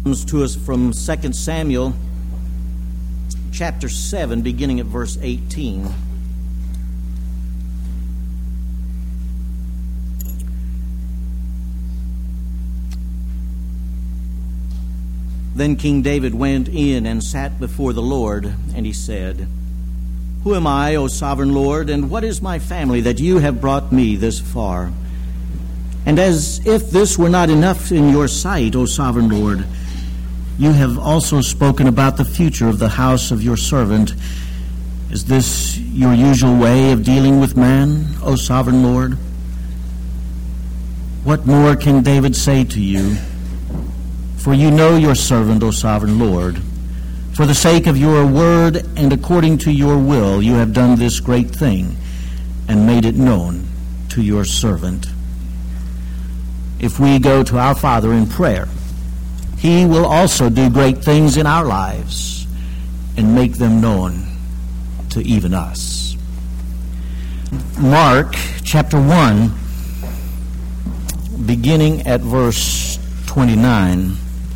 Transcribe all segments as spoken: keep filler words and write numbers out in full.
Comes to us from Second Samuel chapter seven, beginning at verse eighteen. Then King David went in and sat before the Lord, and he said, "Who am I, O sovereign Lord, and what is my family that you have brought me this far? And as if this were not enough in your sight, O sovereign Lord, you have also spoken about the future of the house of your servant. Is this your usual way of dealing with man, O sovereign Lord? What more can David say to you? For you know your servant, O sovereign Lord. For the sake of your word and according to your will, you have done this great thing and made it known to your servant." If we go to our Father in prayer, He will also do great things in our lives and make them known to even us. Mark chapter one, beginning at verse twenty-nine.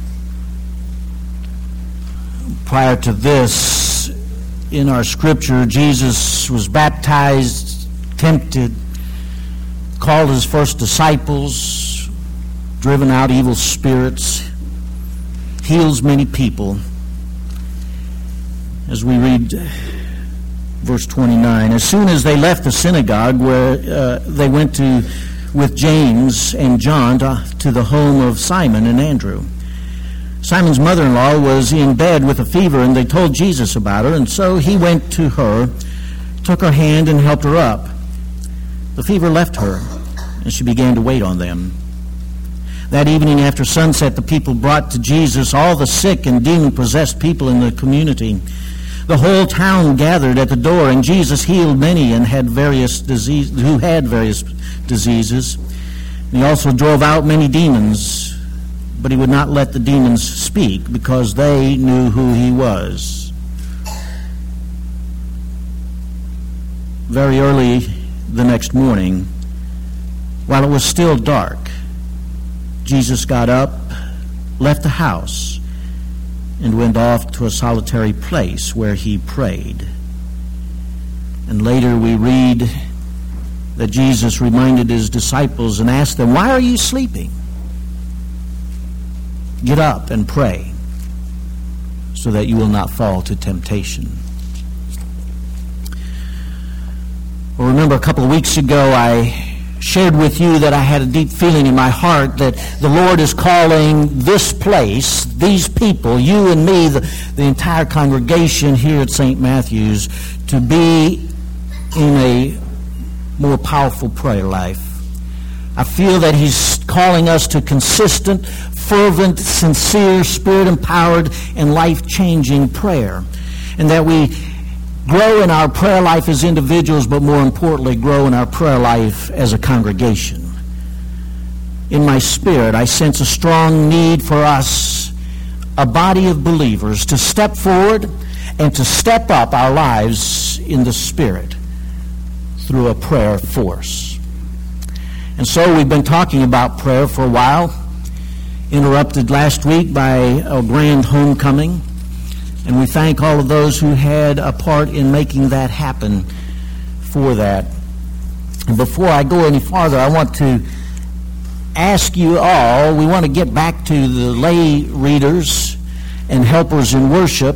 Prior to this, in our scripture, Jesus was baptized, tempted, called his first disciples, driven out evil spirits, heals many people. As we read verse twenty-nine, as soon as they left the synagogue where uh, they went to with James and John to, to the home of Simon and Andrew. Simon's mother-in-law was in bed with a fever, and they told Jesus about her, and so he went to her, took her hand, and helped her up. The fever left her, and she began to wait on them. That evening after sunset, the people brought to Jesus all the sick and demon-possessed people in the community. The whole town gathered at the door, and Jesus healed many and had various disease, who had various diseases. And he also drove out many demons, but he would not let the demons speak because they knew who he was. Very early the next morning, while it was still dark, Jesus got up, left the house, and went off to a solitary place where he prayed. And later we read that Jesus reminded his disciples and asked them, "Why are you sleeping? Get up and pray so that you will not fall to temptation." Well, remember a couple of weeks ago I shared with you that I had a deep feeling in my heart that the Lord is calling this place, these people, you and me, the, the entire congregation here at Saint Matthew's, to be in a more powerful prayer life. I feel that He's calling us to consistent, fervent, sincere, Spirit-empowered, and life-changing prayer. And that we grow in our prayer life as individuals, but more importantly, grow in our prayer life as a congregation. In my spirit, I sense a strong need for us, a body of believers, to step forward and to step up our lives in the Spirit through a prayer force. And so we've been talking about prayer for a while, interrupted last week by a grand homecoming. And we thank all of those who had a part in making that happen for that. And before I go any farther, I want to ask you all, we want to get back to the lay readers and helpers in worship,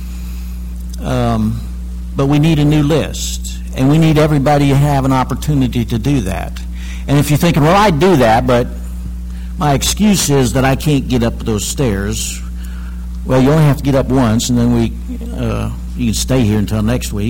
um, but we need a new list. And we need everybody to have an opportunity to do that. And if you're thinking, well, I do that, but my excuse is that I can't get up those stairs. Well, you only have to get up once, and then we uh, you can stay here until next week.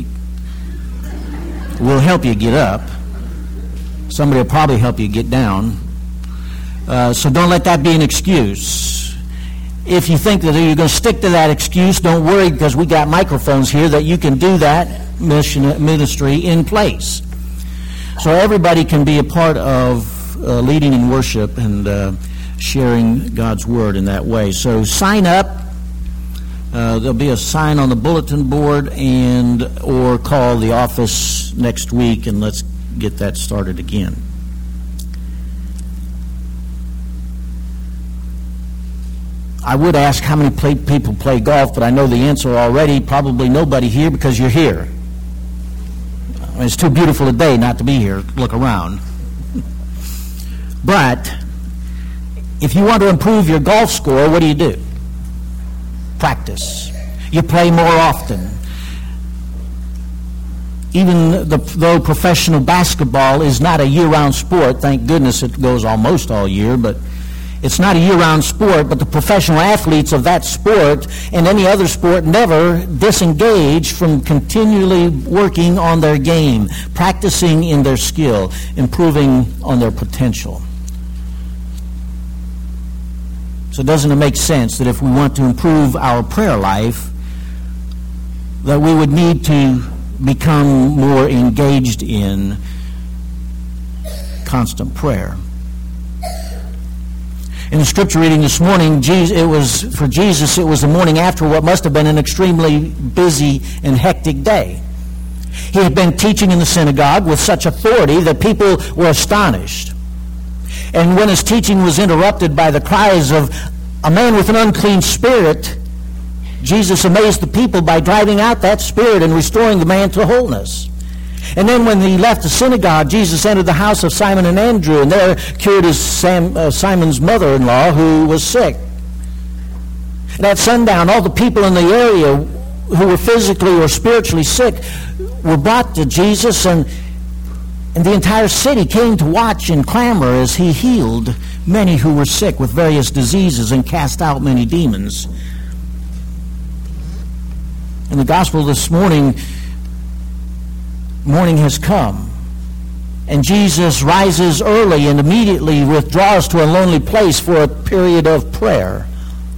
We'll help you get up. Somebody will probably help you get down. Uh, so don't let that be an excuse. If you think that you're going to stick to that excuse, don't worry, because we got microphones here that you can do that mission ministry in place. So everybody can be a part of uh, leading in worship and uh, sharing God's Word in that way. So sign up. Uh, there'll be a sign on the bulletin board, and or call the office next week, and let's get that started again. I would ask how many play, people play golf, but I know the answer already. Probably nobody here because you're here. I mean, it's too beautiful a day not to be here. Look around. But if you want to improve your golf score, what do you do? Practice. You play more often. Even the, though professional basketball is not a year-round sport, thank goodness it goes almost all year, but it's not a year-round sport, but the professional athletes of that sport and any other sport never disengage from continually working on their game, practicing in their skill, improving on their potential. So doesn't it make sense that if we want to improve our prayer life, that we would need to become more engaged in constant prayer? In the scripture reading this morning, Jesus, it was for Jesus, it was the morning after what must have been an extremely busy and hectic day. He had been teaching in the synagogue with such authority that people were astonished. And when his teaching was interrupted by the cries of a man with an unclean spirit, Jesus amazed the people by driving out that spirit and restoring the man to wholeness. And then when he left the synagogue, Jesus entered the house of Simon and Andrew, and there cured his Sam, uh, Simon's mother-in-law who was sick. And at sundown, all the people in the area who were physically or spiritually sick were brought to Jesus, and, and the entire city came to watch and clamor as he healed many who were sick with various diseases and cast out many demons. In the gospel this morning, morning has come, and Jesus rises early and immediately withdraws to a lonely place for a period of prayer.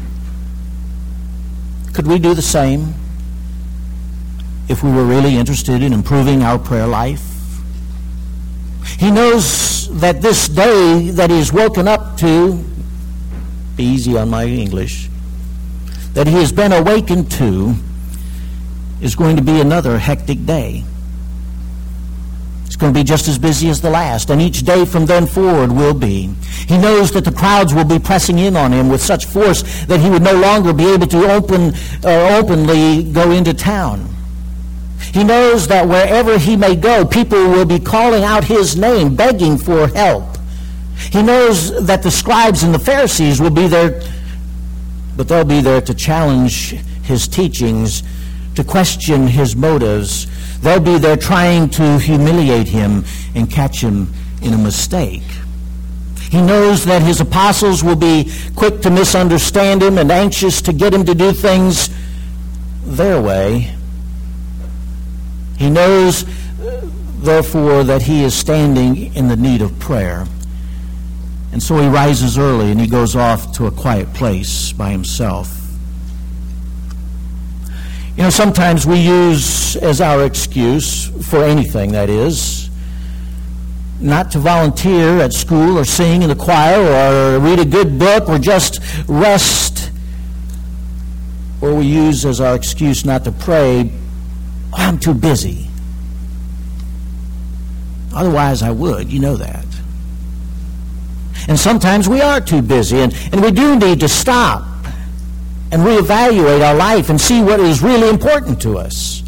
Could we do the same if we were really interested in improving our prayer life? He knows that this day that he's woken up to, be easy on my English, that he has been awakened to, is going to be another hectic day. It's going to be just as busy as the last, and each day from then forward will be. He knows that the crowds will be pressing in on him with such force that he would no longer be able to open uh, openly go into town. He knows that wherever he may go, people will be calling out his name, begging for help. He knows that the scribes and the Pharisees will be there, but they'll be there to challenge his teachings, to question his motives. They'll be there trying to humiliate him and catch him in a mistake. He knows that his apostles will be quick to misunderstand him and anxious to get him to do things their way. He knows, therefore, that he is standing in the need of prayer. And so he rises early and he goes off to a quiet place by himself. You know, sometimes we use as our excuse for anything, that is, not to volunteer at school or sing in the choir or read a good book or just rest. Or we use as our excuse not to pray, oh, I'm too busy. Otherwise I would, you know that. And sometimes we are too busy, and, and we do need to stop and reevaluate our life and see what is really important to us.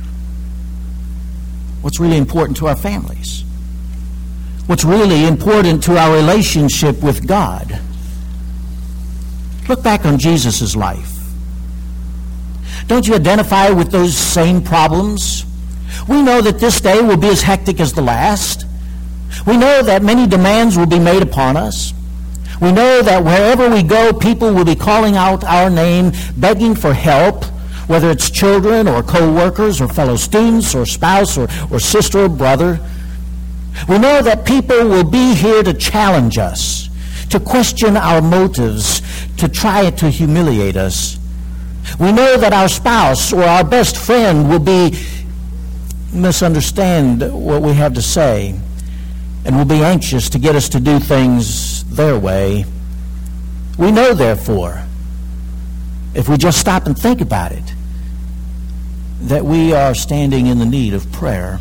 What's really important to our families? What's really important to our relationship with God? Look back on Jesus' life. Don't you identify with those same problems? We know that this day will be as hectic as the last. We know that many demands will be made upon us. We know that wherever we go, people will be calling out our name, begging for help, whether it's children or co-workers or fellow students or spouse or, or sister or brother. We know that people will be here to challenge us, to question our motives, to try to humiliate us. We know that our spouse or our best friend will be misunderstand what we have to say and will be anxious to get us to do things their way. We know, therefore, if we just stop and think about it, that we are standing in the need of prayer.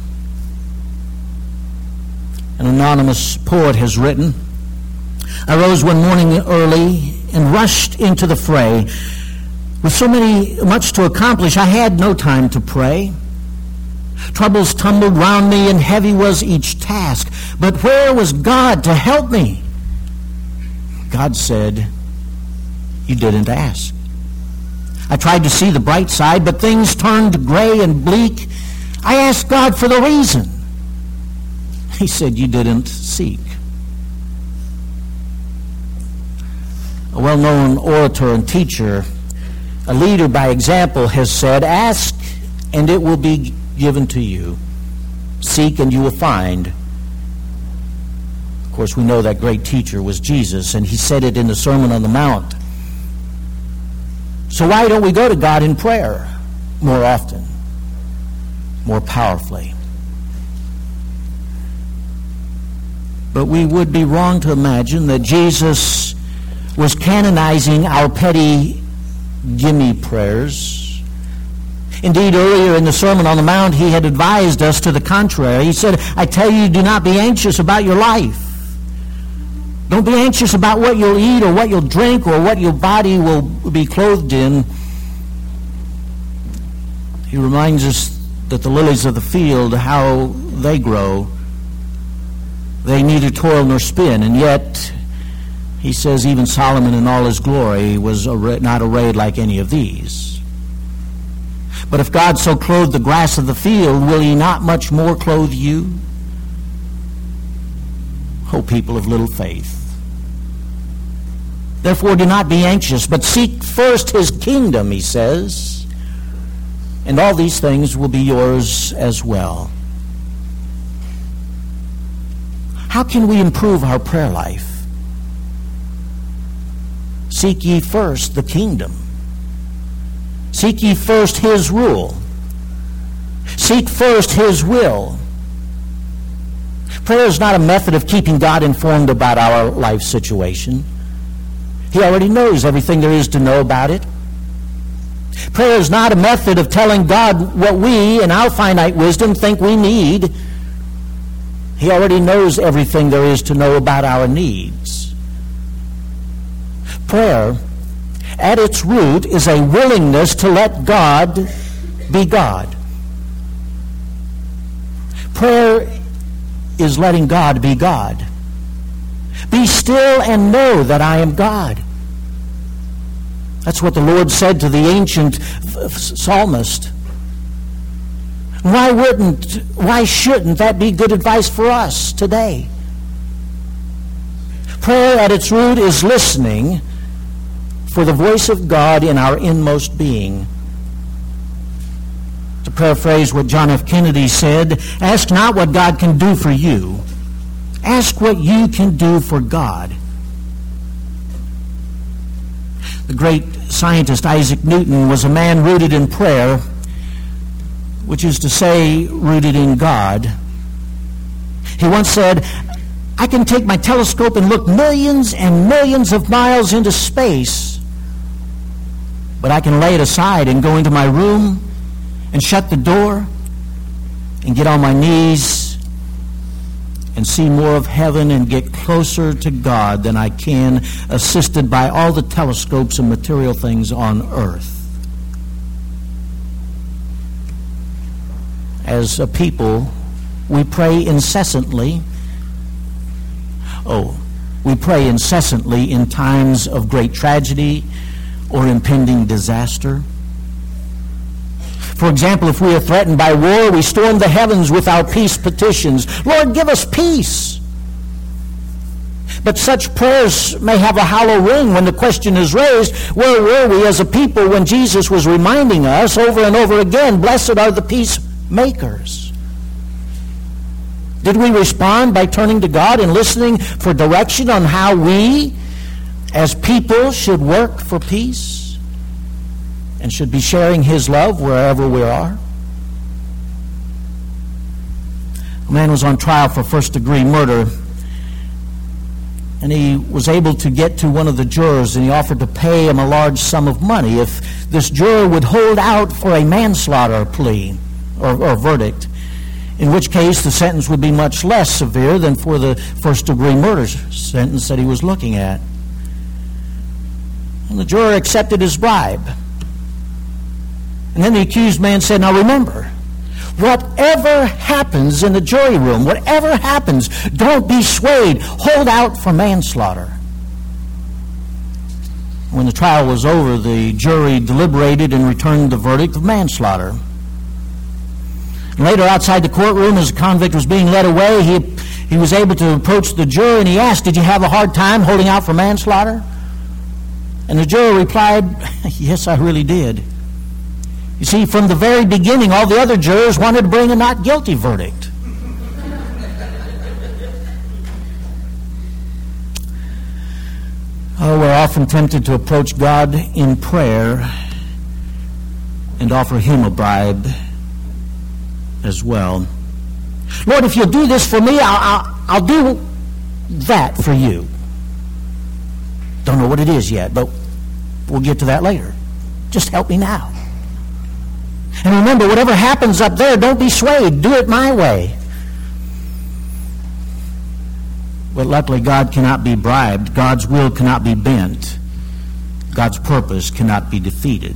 An anonymous poet has written, I rose one morning early and rushed into the fray. With so many, much to accomplish, I had no time to pray. Troubles tumbled round me, and heavy was each task. But where was God to help me? God said, "You didn't ask." I tried to see the bright side, but things turned gray and bleak. I asked God for the reason. He said, "You didn't seek." A well-known orator and teacher, a leader by example, has said, "Ask, and it will be given to you. Seek, and you will find." Of course, we know that great teacher was Jesus, and he said it in the Sermon on the Mount. So why don't we go to God in prayer more often, more powerfully? But we would be wrong to imagine that Jesus was canonizing our petty gimme prayers. Indeed, earlier in the Sermon on the Mount, he had advised us to the contrary. He said, "I tell you, do not be anxious about your life. Don't be anxious about what you'll eat or what you'll drink or what your body will be clothed in." He reminds us that the lilies of the field, how they grow, they neither toil nor spin, and yet he says even Solomon in all his glory was not arrayed like any of these. But if God so clothed the grass of the field, will he not much more clothe you? O people of little faith. Therefore do not be anxious, but seek first his kingdom, he says, and all these things will be yours as well. How can we improve our prayer life? Seek ye first the kingdom. Seek ye first his rule. Seek first his will. Prayer is not a method of keeping God informed about our life situation. He already knows everything there is to know about it. Prayer is not a method of telling God what we, in our finite wisdom, think we need. He already knows everything there is to know about our needs. Prayer, at its root, is a willingness to let God be God. Prayer is letting God be God. Be still and know that I am God. That's what the Lord said to the ancient psalmist. Why wouldn't, why shouldn't that be good advice for us today? Prayer at its root is listening for the voice of God in our inmost being. To paraphrase what John F. Kennedy said, ask not what God can do for you. Ask what you can do for God. The great scientist Isaac Newton was a man rooted in prayer, which is to say, rooted in God. He once said, I can take my telescope and look millions and millions of miles into space, but I can lay it aside and go into my room and shut the door and get on my knees and see more of heaven and get closer to God than I can assisted by all the telescopes and material things on earth. As a people, we pray incessantly. Oh, we pray incessantly in times of great tragedy or impending disaster. For example, if we are threatened by war, we storm the heavens with our peace petitions. Lord, give us peace. But such prayers may have a hollow ring when the question is raised, where were we as a people when Jesus was reminding us over and over again, blessed are the peacemakers? Did we respond by turning to God and listening for direction on how we, as people, should work for peace? And should be sharing his love wherever we are? A man was on trial for first-degree murder, and he was able to get to one of the jurors, and he offered to pay him a large sum of money if this juror would hold out for a manslaughter plea or, or verdict, in which case the sentence would be much less severe than for the first-degree murder sentence that he was looking at. And the juror accepted his bribe. And then the accused man said, now remember, whatever happens in the jury room, whatever happens, don't be swayed. Hold out for manslaughter. When the trial was over, the jury deliberated and returned the verdict of manslaughter. And later, outside the courtroom, as the convict was being led away, he, he was able to approach the juror, and he asked, did you have a hard time holding out for manslaughter? And the juror replied, yes, I really did. You see, from the very beginning, all the other jurors wanted to bring a not guilty verdict. Oh, we're often tempted to approach God in prayer and offer Him a bribe as well. Lord, if you'll do this for me, I'll, I'll, I'll do that for you. Don't know what it is yet, but we'll get to that later. Just help me now. And remember, whatever happens up there, don't be swayed. Do it my way. But luckily, God cannot be bribed. God's will cannot be bent. God's purpose cannot be defeated.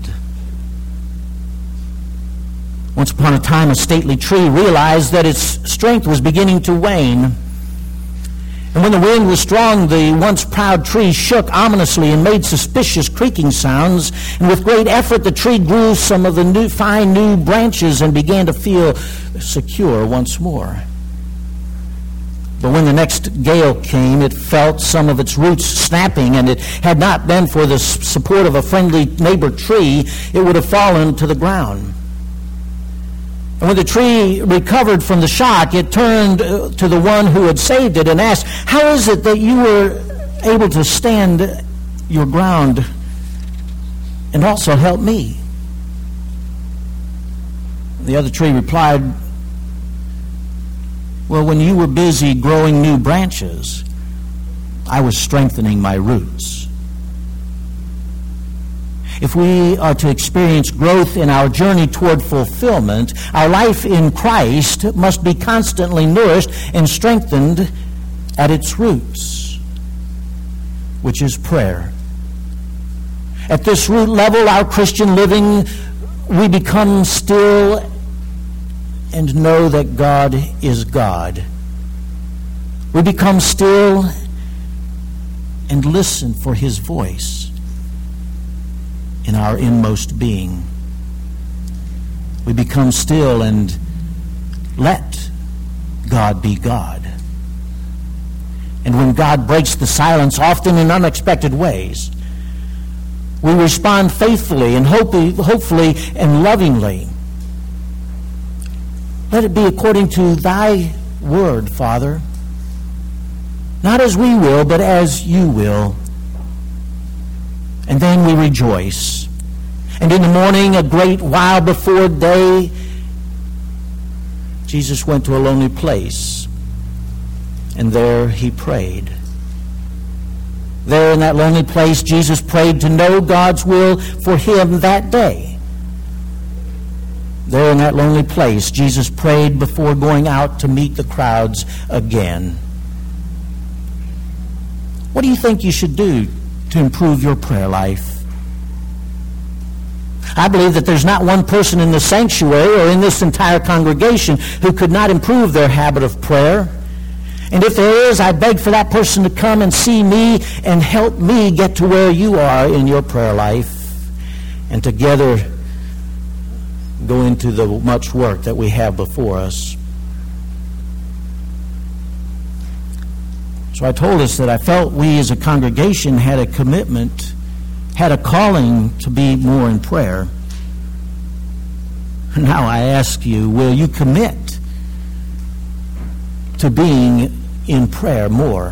Once upon a time, a stately tree realized that its strength was beginning to wane. And when the wind was strong, the once proud tree shook ominously and made suspicious creaking sounds. And with great effort, the tree grew some of the new, fine new branches and began to feel secure once more. But when the next gale came, it felt some of its roots snapping, and it had not been for the support of a friendly neighbor tree, it would have fallen to the ground. And when the tree recovered from the shock, it turned to the one who had saved it and asked, how is it that you were able to stand your ground and also help me? The other tree replied, well, when you were busy growing new branches, I was strengthening my roots. If we are to experience growth in our journey toward fulfillment, our life in Christ must be constantly nourished and strengthened at its roots, which is prayer. At this root level, our Christian living, we become still and know that God is God. We become still and listen for His voice in our inmost being. We become still and let God be God. And when God breaks the silence, often in unexpected ways, we respond faithfully and hopefully and lovingly. Let it be according to thy word, Father. Not as we will, but as you will. And then we rejoice. And in the morning, a great while before day, Jesus went to a lonely place. And there he prayed. There in that lonely place, Jesus prayed to know God's will for him that day. There in that lonely place, Jesus prayed before going out to meet the crowds again. What do you think you should do to improve your prayer life? I believe that there's not one person in the sanctuary or in this entire congregation who could not improve their habit of prayer. And if there is, I beg for that person to come and see me and help me get to where you are in your prayer life, and together go into the much work that we have before us. So I told us that I felt we as a congregation had a commitment, had a calling to be more in prayer. Now I ask you, will you commit to being in prayer more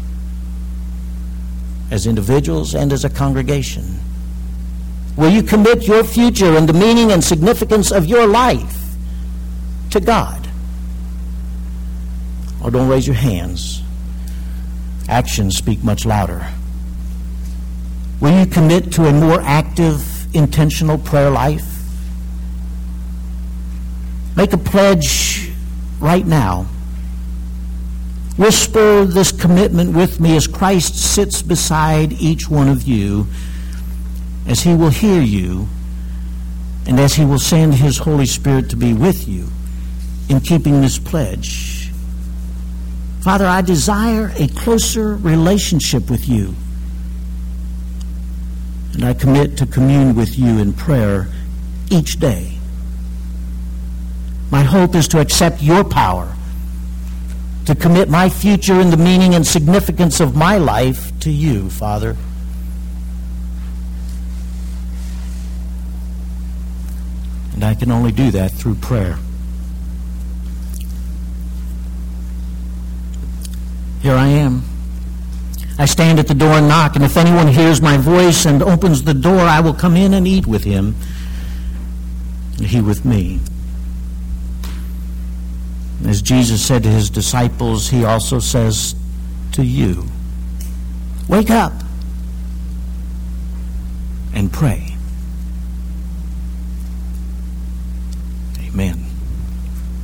as individuals and as a congregation? Will you commit your future and the meaning and significance of your life to God? Or don't raise your hands. Actions speak much louder. Will you commit to a more active, intentional prayer life? Make a pledge right now. Whisper this commitment with me as Christ sits beside each one of you as He will hear you, and as He will send His Holy Spirit to be with you in keeping this pledge. Father, I desire a closer relationship with you, and I commit to commune with you in prayer each day. My hope is to accept your power, to commit my future and the meaning and significance of my life to you, Father. And I can only do that through prayer. Here I am. I stand at the door and knock, and if anyone hears my voice and opens the door, I will come in and eat with him, and he with me. As Jesus said to his disciples, he also says to you, wake up and pray. Amen.